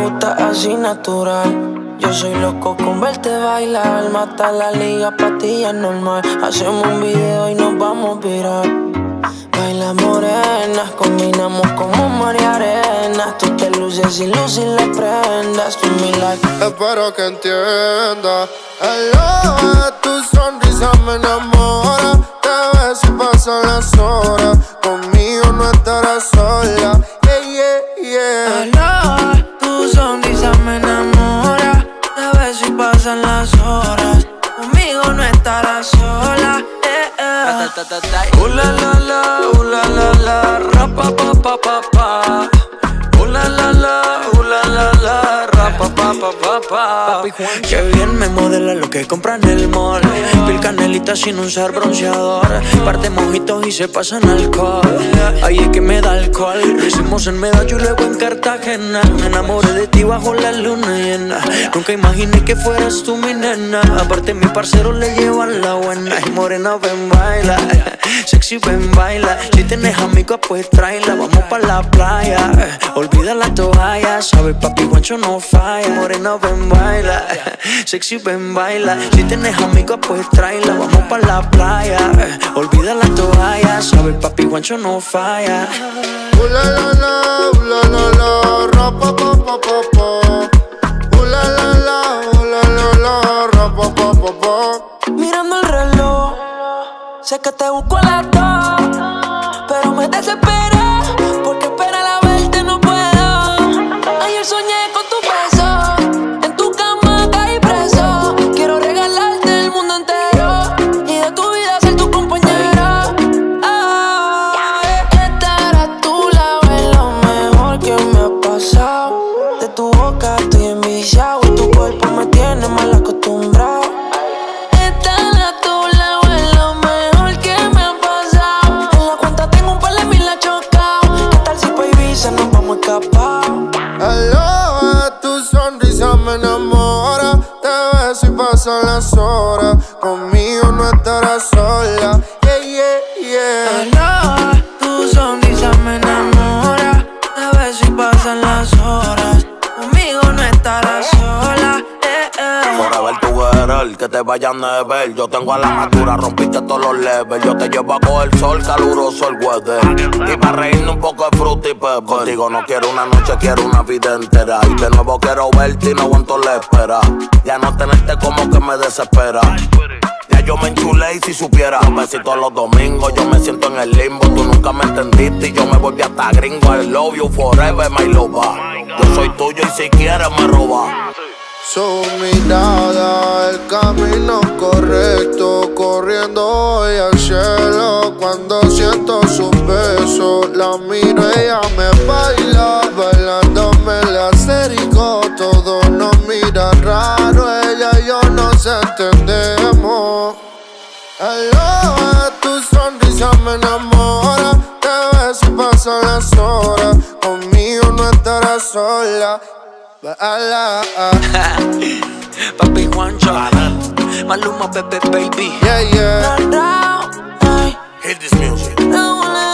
gusta así natural. Yo soy loco con verte bailar. Mata la liga, pastillas normal. Hacemos un video y nos vamos viral. Baila morenas, combinamos como mar y arena. Tú te luces y luces las prendas. Tú mi like. Espero que entiendas. Aloha, tu sonrisa me enamora. Te ves y pasan las horas. Conmigo no estarás sola. Yeah, yeah, yeah. Aloha, tu sonrisa me enamora. Te ves y pasan las horas. Conmigo no estarás sola. La la la, rapa pa pa pa pa. La la la, rapa pa pa pa pa. Que bien me modela lo que compra en el mall. Pil canelita sin usar bronceador. Parte mojitos y se pasan alcohol. Ahí es que me da alcohol. Lo hicimos en Medallo y luego en Cartagena. Me enamoré de ti bajo la luna llena. Nunca imaginé que fueras tú mi nena. Aparte mi parcero le llevan la buena. Y morena ven baila, sexy ven baila. Si tienes amigos pues tráela. Vamos pa' la playa, olvida la toalla. Sabe papi guancho no falla. Morena ven baila, sexy ven baila. Si tienes amigos pues tráela. Vamos pa' la playa, olvida la toalla. Sabe papi guancho no falla. La la la, rapa pa pa pa pa. La la, rapa pa pa pa. Mirando el reloj, sé que te busco a las 2, pero me desespera porque esperar a verte no puedo. Ayer soñé con tu beso, en tu cama caí preso. Quiero regalarte el mundo entero y de tu vida ser tu compañero. Estar a tu lado es lo mejor que me ha pasado. De tu boca estoy enviciado y tu cuerpo me tiene mal acostumbrado. Nos vamos a escapar. Aloha, tu sonrisa me enamora. Te ves y pasan las horas. Conmigo no estarás sola. Yeah, yeah, yeah. Aloha, tu sonrisa me enamora. Te ves y pasan las horas. Conmigo no estarás sola. Forever together, que te vayan a ver. Yo tengo a la altura, rompiste todos los levels. Yo te llevo a coger sol, caluroso el weather. Y para reírnos un poco de fruta y pepper. Contigo no quiero una noche, quiero una vida entera. Y de nuevo quiero verte y no aguanto la espera. Ya no tenerte como que me desespera. Ya yo me enchulé y si supiera. Un besito los domingos, yo me siento en el limbo. Tú nunca me entendiste y yo me volví hasta gringo. I love you forever, my lover. Yo soy tuyo y si quieres me roba. Su mirada, el camino correcto, corriendo hoy al cielo. Cuando siento sus besos, la miro, ella me baila, bailándome la acerico. Todos nos miran raro, ella y yo nos entendemos. Aloha, tu sonrisa me enamora. Te ves y pasan las horas, conmigo no estarás sola. Papi Juancho, Maluma, Pepe, baby. Yeah, yeah. Hit this music.